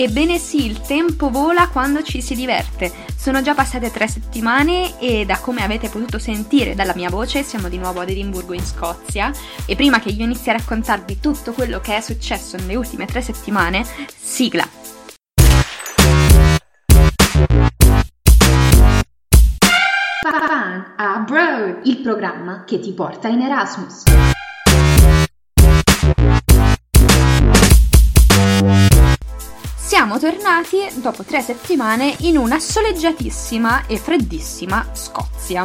Ebbene sì, il tempo vola quando ci si diverte. Sono già passate 3 settimane e da come avete potuto sentire dalla mia voce siamo di nuovo ad Edimburgo in Scozia e prima che io inizi a raccontarvi tutto quello che è successo nelle ultime 3 settimane, sigla! Fan Abroad, il programma che ti porta in Erasmus. Siamo tornati dopo 3 settimane in una soleggiatissima e freddissima Scozia.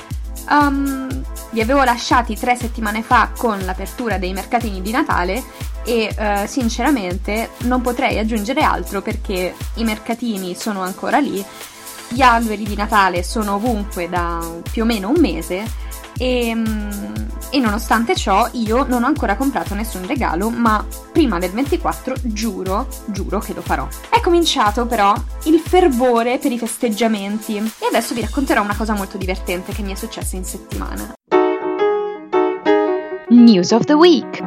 Vi avevo lasciati 3 settimane fa con l'apertura dei mercatini di Natale e sinceramente non potrei aggiungere altro perché i mercatini sono ancora lì, gli alberi di Natale sono ovunque da più o meno un mese e nonostante ciò io non ho ancora comprato nessun regalo, ma prima del 24 giuro che lo farò. È cominciato però il fervore per i festeggiamenti e adesso vi racconterò una cosa molto divertente che mi è successa in settimana. News of the Week.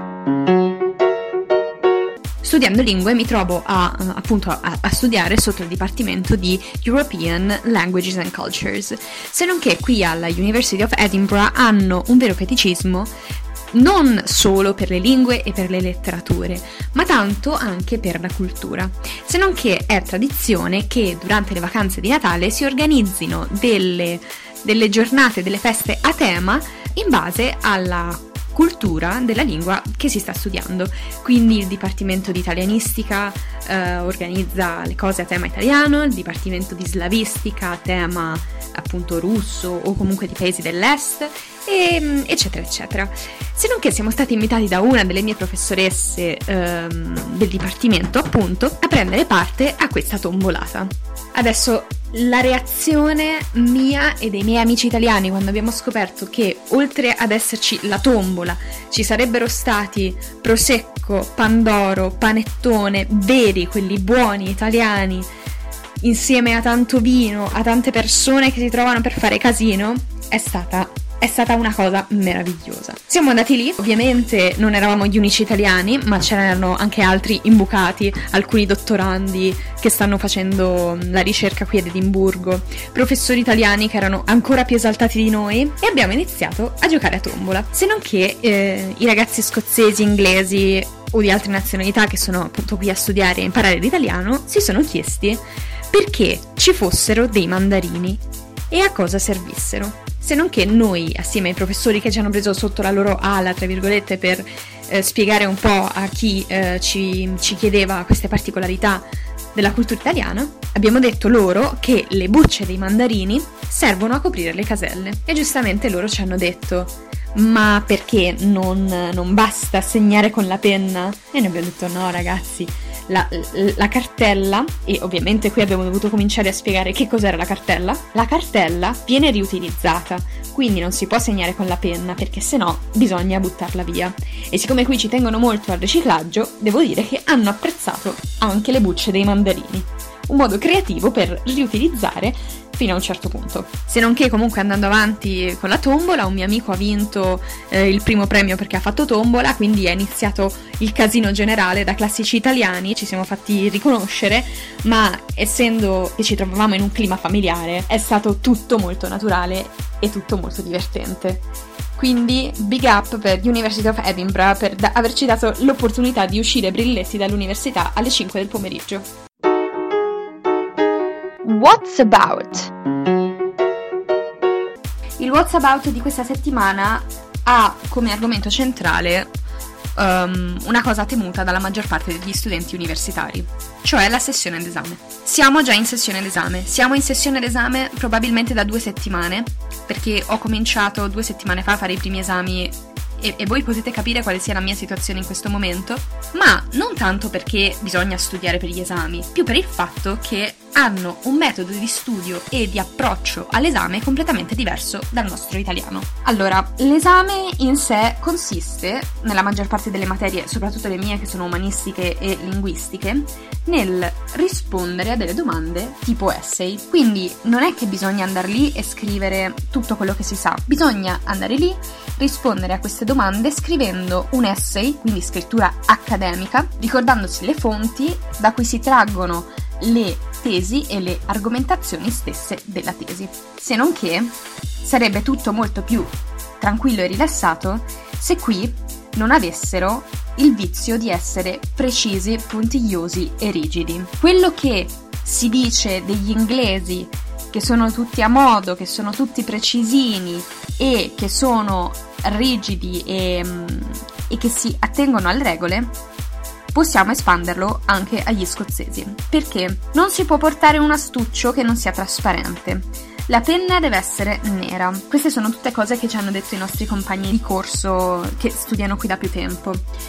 Studiando lingue mi trovo a studiare sotto il dipartimento di European Languages and Cultures, se non che qui alla University of Edinburgh hanno un vero feticismo non solo per le lingue e per le letterature, ma tanto anche per la cultura, se non che è tradizione che durante le vacanze di Natale si organizzino delle giornate, delle feste a tema in base alla cultura della lingua che si sta studiando. Quindi il Dipartimento di Italianistica organizza le cose a tema italiano, il Dipartimento di Slavistica a tema appunto russo o comunque di paesi dell'est, eccetera eccetera. Se non che siamo stati invitati da una delle mie professoresse del Dipartimento appunto a prendere parte a questa tombolata. Adesso la reazione mia e dei miei amici italiani quando abbiamo scoperto che oltre ad esserci la tombola ci sarebbero stati prosecco, pandoro, panettone veri, quelli buoni italiani, insieme a tanto vino, a tante persone che si trovano per fare casino, è stata una cosa meravigliosa. Siamo andati lì, ovviamente non eravamo gli unici italiani, ma c'erano anche altri imbucati, alcuni dottorandi che stanno facendo la ricerca qui ad Edimburgo, professori italiani che erano ancora più esaltati di noi e abbiamo iniziato a giocare a tombola. Se non che i ragazzi scozzesi, inglesi o di altre nazionalità che sono appunto qui a studiare e imparare l'italiano si sono chiesti perché ci fossero dei mandarini e a cosa servissero. Se non che noi, assieme ai professori che ci hanno preso sotto la loro ala, tra virgolette, per spiegare un po' a chi ci chiedeva queste particolarità della cultura italiana, abbiamo detto loro che le bucce dei mandarini servono a coprire le caselle. E giustamente loro ci hanno detto: ma perché non basta segnare con la penna? E noi abbiamo detto: no ragazzi, la cartella, e ovviamente qui abbiamo dovuto cominciare a spiegare che cos'era la cartella. La cartella viene riutilizzata, quindi non si può segnare con la penna perché sennò bisogna buttarla via. E siccome qui ci tengono molto al riciclaggio, devo dire che hanno apprezzato anche le bucce dei mandarini. Un modo creativo per riutilizzare fino a un certo punto. Se non che comunque andando avanti con la tombola, un mio amico ha vinto il primo premio perché ha fatto tombola, quindi è iniziato il casino generale. Da classici italiani ci siamo fatti riconoscere, ma essendo che ci trovavamo in un clima familiare è stato tutto molto naturale e tutto molto divertente. Quindi big up per University of Edinburgh per averci dato l'opportunità di uscire brilletti dall'università alle 5 del pomeriggio. What's About? Il What's About di questa settimana ha come argomento centrale una cosa temuta dalla maggior parte degli studenti universitari, cioè la sessione d'esame. Siamo già in sessione d'esame, siamo in sessione d'esame probabilmente da 2 settimane, perché ho cominciato 2 settimane fa a fare i primi esami e voi potete capire quale sia la mia situazione in questo momento, ma non tanto perché bisogna studiare per gli esami, più per il fatto che hanno un metodo di studio e di approccio all'esame completamente diverso dal nostro italiano. Allora, l'esame in sé consiste, nella maggior parte delle materie, soprattutto le mie che sono umanistiche e linguistiche, nel rispondere a delle domande tipo essay. Quindi non è che bisogna andare lì e scrivere tutto quello che si sa, bisogna andare lì, rispondere a queste domande scrivendo un essay, quindi scrittura accademica, ricordandosi le fonti da cui si traggono le tesi e le argomentazioni stesse della tesi. Se non che sarebbe tutto molto più tranquillo e rilassato se qui non avessero il vizio di essere precisi, puntigliosi e rigidi. Quello che si dice degli inglesi, che sono tutti a modo, che sono tutti precisini e che sono rigidi e che si attengono alle regole, possiamo espanderlo anche agli scozzesi, perché non si può portare un astuccio che non sia trasparente. La penna deve essere nera. Queste sono tutte cose che ci hanno detto i nostri compagni di corso che studiano qui da più tempo.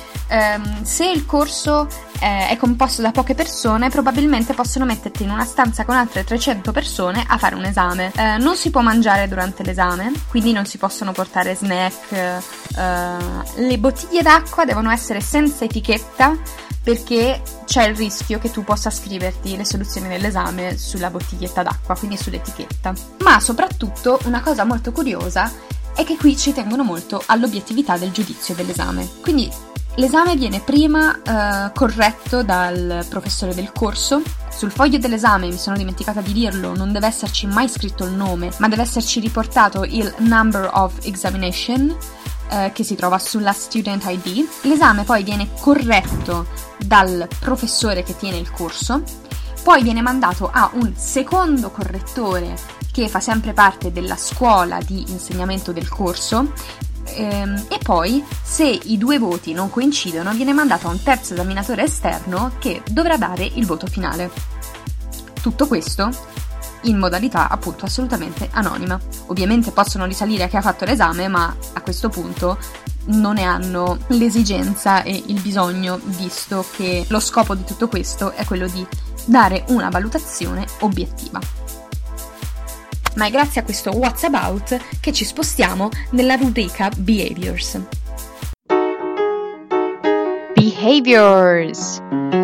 Se il corso è composto da poche persone, probabilmente possono metterti in una stanza con altre 300 persone a fare un esame. Non si può mangiare durante l'esame, quindi non si possono portare snack. Le bottiglie d'acqua devono essere senza etichetta, perché c'è il rischio che tu possa scriverti le soluzioni dell'esame sulla bottiglietta d'acqua, quindi sull'etichetta. Ma soprattutto una cosa molto curiosa è che qui ci tengono molto all'obiettività del giudizio dell'esame. Quindi l'esame viene prima corretto dal professore del corso. Sul foglio dell'esame, mi sono dimenticata di dirlo, non deve esserci mai scritto il nome, ma deve esserci riportato il number of examination, che si trova sulla student ID. L'esame poi viene corretto dal professore che tiene il corso, poi viene mandato a un secondo correttore che fa sempre parte della scuola di insegnamento del corso, e poi, se i due voti non coincidono, viene mandato a un terzo esaminatore esterno che dovrà dare il voto finale. Tutto questo in modalità appunto assolutamente anonima. Ovviamente possono risalire a chi ha fatto l'esame, ma a questo punto non ne hanno l'esigenza e il bisogno, visto che lo scopo di tutto questo è quello di dare una valutazione obiettiva. Ma è grazie a questo What's About che ci spostiamo nella rubrica Behaviors. Behaviors!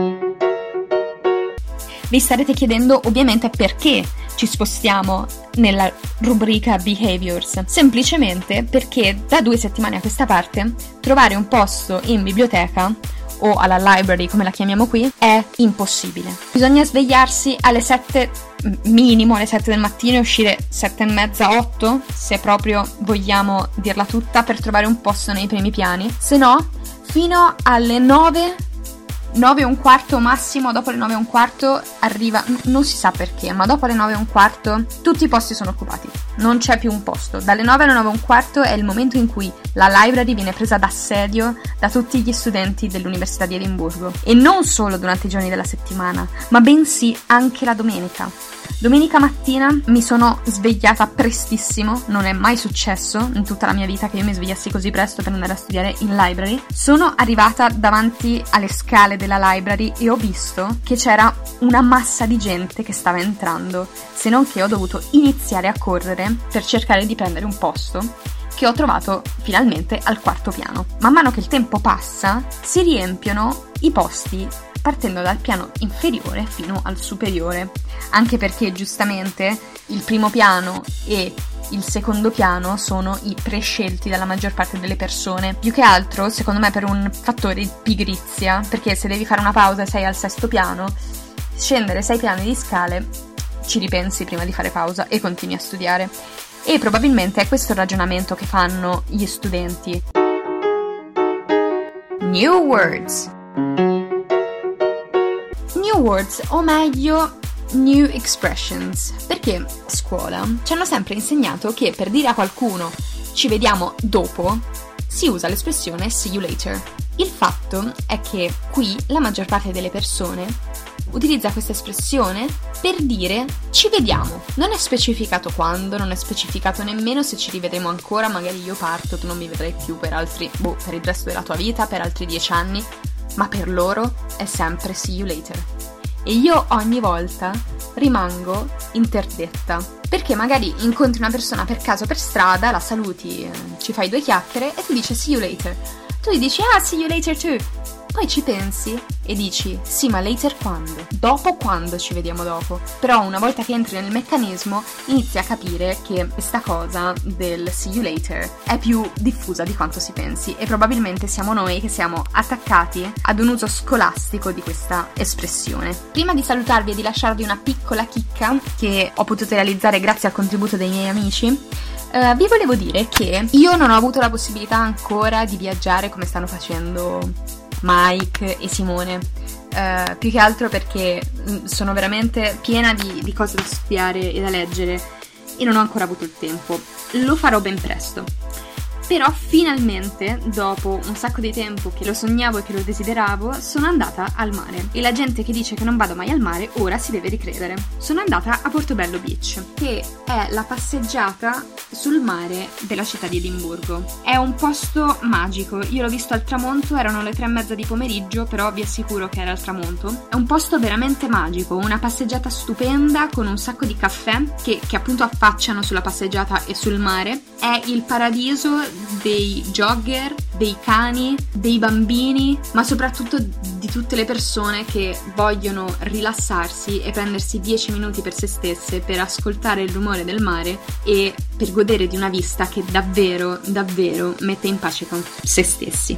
Vi starete chiedendo ovviamente perché ci spostiamo nella rubrica Behaviors. Semplicemente perché da 2 settimane a questa parte trovare un posto in biblioteca o alla library, come la chiamiamo qui, è impossibile. Bisogna svegliarsi alle 7, minimo alle 7 del mattino, e uscire 7 e mezza, 8, se proprio vogliamo dirla tutta, per trovare un posto nei primi piani. Se no, fino alle 9 e un quarto massimo. Dopo le 9 e un quarto arriva, non si sa perché, ma dopo le 9 e un quarto tutti i posti sono occupati, non c'è più un posto. Dalle 9 alle 9 e un quarto è il momento in cui la library viene presa d'assedio da tutti gli studenti dell'Università di Edimburgo, e non solo durante i giorni della settimana, ma bensì anche la domenica. Domenica mattina mi sono svegliata prestissimo, non è mai successo in tutta la mia vita che io mi svegliassi così presto per andare a studiare in library. Sono arrivata davanti alle scale della library e ho visto che c'era una massa di gente che stava entrando, se non che ho dovuto iniziare a correre per cercare di prendere un posto, che ho trovato finalmente al 4° piano. Man mano che il tempo passa, si riempiono i posti partendo dal piano inferiore fino al superiore, anche perché giustamente il primo piano e il secondo piano sono i prescelti dalla maggior parte delle persone, più che altro secondo me per un fattore di pigrizia, perché se devi fare una pausa e sei al 6° piano, scendere 6 piani di scale ci ripensi prima di fare pausa e continui a studiare. E probabilmente è questo il ragionamento che fanno gli studenti. New words. New words, o meglio new expressions, perché a scuola ci hanno sempre insegnato che per dire a qualcuno ci vediamo dopo si usa l'espressione see you later. Il fatto è che qui la maggior parte delle persone utilizza questa espressione per dire ci vediamo. Non è specificato quando, non è specificato nemmeno se ci rivedremo ancora, magari io parto, tu non mi vedrai più per altri, per il resto della tua vita, per altri 10 anni, ma per loro è sempre see you later. E io ogni volta rimango interdetta. Perché magari incontri una persona per caso per strada, la saluti, ci fai 2 chiacchiere e ti dice see you later. Tu gli dici see you later too. Poi ci pensi e dici sì, ma later quando? Dopo quando ci vediamo dopo? Però una volta che entri nel meccanismo inizi a capire che questa cosa del see you later è più diffusa di quanto si pensi e probabilmente siamo noi che siamo attaccati ad un uso scolastico di questa espressione. Prima di salutarvi e di lasciarvi una piccola chicca che ho potuto realizzare grazie al contributo dei miei amici, vi volevo dire che io non ho avuto la possibilità ancora di viaggiare come stanno facendo Mike e Simone, più che altro perché sono veramente piena di cose da studiare e da leggere e non ho ancora avuto il tempo. Lo farò ben presto. Però finalmente, dopo un sacco di tempo che lo sognavo e che lo desideravo, sono andata al mare. E la gente che dice che non vado mai al mare, ora si deve ricredere. Sono andata a Portobello Beach, che è la passeggiata sul mare della città di Edimburgo. È un posto magico, io l'ho visto al tramonto, erano le 3:30 di pomeriggio, però vi assicuro che era al tramonto. È un posto veramente magico, una passeggiata stupenda con un sacco di caffè che appunto affacciano sulla passeggiata e sul mare. È il paradiso dei jogger, dei cani, dei bambini, ma soprattutto di tutte le persone che vogliono rilassarsi e prendersi 10 minuti per se stesse per ascoltare il rumore del mare e per godere di una vista che davvero, davvero mette in pace con se stessi.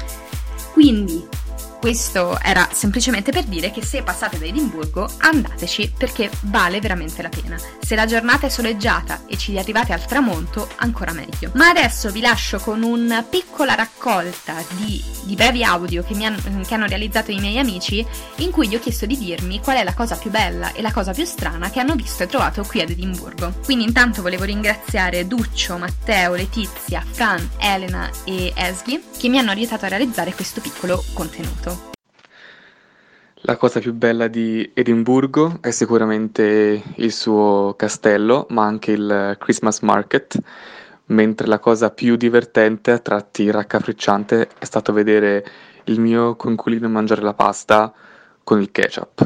Quindi questo era semplicemente per dire che se passate da Edimburgo andateci perché vale veramente la pena. Se la giornata è soleggiata e ci arrivate al tramonto, ancora meglio. Ma adesso vi lascio con una piccola raccolta di brevi audio che hanno realizzato i miei amici, in cui gli ho chiesto di dirmi qual è la cosa più bella e la cosa più strana che hanno visto e trovato qui ad Edimburgo. Quindi intanto volevo ringraziare Duccio, Matteo, Letizia, Fran, Elena e Esghi che mi hanno aiutato a realizzare questo piccolo contenuto. La cosa più bella di Edimburgo è sicuramente il suo castello, ma anche il Christmas Market, mentre la cosa più divertente, a tratti raccapricciante, è stato vedere il mio coinquilino mangiare la pasta con il ketchup.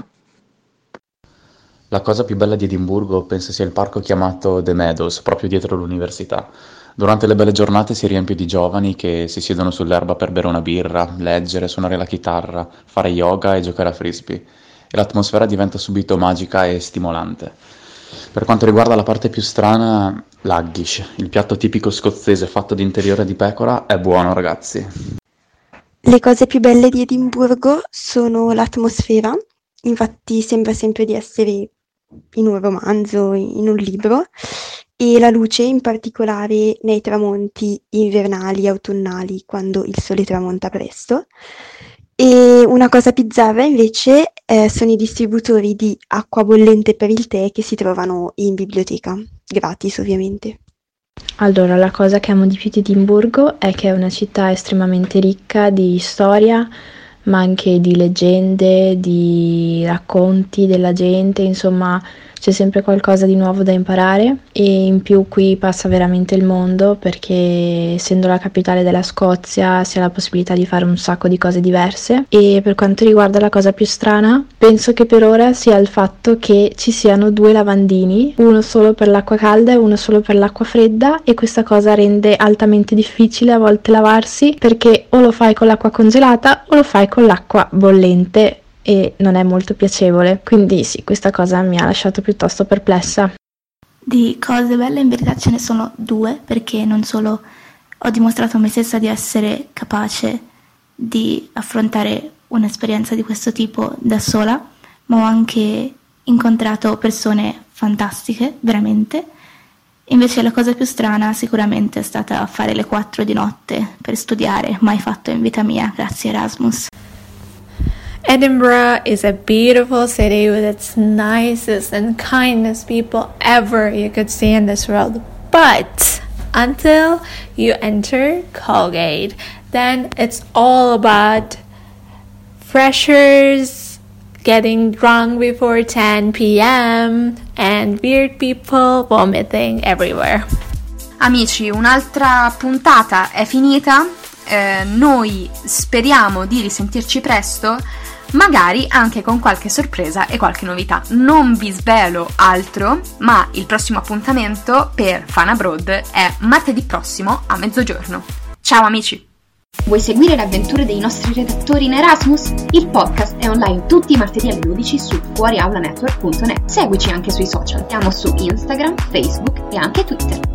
La cosa più bella di Edimburgo penso sia il parco chiamato The Meadows, proprio dietro l'università. Durante le belle giornate si riempie di giovani che si siedono sull'erba per bere una birra, leggere, suonare la chitarra, fare yoga e giocare a frisbee. E l'atmosfera diventa subito magica e stimolante. Per quanto riguarda la parte più strana, l'haggis, il piatto tipico scozzese fatto di interiore di pecora, è buono, ragazzi. Le cose più belle di Edimburgo sono l'atmosfera, infatti sembra sempre di essere in un romanzo, in un libro, e la luce, in particolare nei tramonti invernali e autunnali, quando il sole tramonta presto. E una cosa bizzarra invece sono i distributori di acqua bollente per il tè che si trovano in biblioteca, gratis ovviamente. Allora, la cosa che amo di più di Edimburgo è che è una città estremamente ricca di storia, ma anche di leggende, di racconti della gente, insomma c'è sempre qualcosa di nuovo da imparare e in più qui passa veramente il mondo perché essendo la capitale della Scozia si ha la possibilità di fare un sacco di cose diverse. E per quanto riguarda la cosa più strana, penso che per ora sia il fatto che ci siano 2 lavandini, uno solo per l'acqua calda e uno solo per l'acqua fredda, e questa cosa rende altamente difficile a volte lavarsi perché o lo fai con l'acqua congelata o lo fai con l'acqua bollente e non è molto piacevole, quindi sì, questa cosa mi ha lasciato piuttosto perplessa. Di cose belle in verità ce ne sono 2, perché non solo ho dimostrato a me stessa di essere capace di affrontare un'esperienza di questo tipo da sola, ma ho anche incontrato persone fantastiche, veramente. Invece la cosa più strana sicuramente è stata fare le 4 di notte per studiare, mai fatto in vita mia, grazie Erasmus. Edinburgh is a beautiful city with its nicest and kindest people ever you could see in this world. But until you enter Colgate, then it's all about freshers getting drunk before 10 p.m. and weird people vomiting everywhere. Amici, un'altra puntata è finita. Noi speriamo di risentirci presto, magari anche con qualche sorpresa e qualche novità. Non vi svelo altro, ma il prossimo appuntamento per Fun Abroad è martedì prossimo a mezzogiorno. Ciao amici! Vuoi seguire le avventure dei nostri redattori in Erasmus? Il podcast è online tutti i martedì alle 12 su fuoriaulanetwork.net. Seguici anche sui social, siamo su Instagram, Facebook e anche Twitter.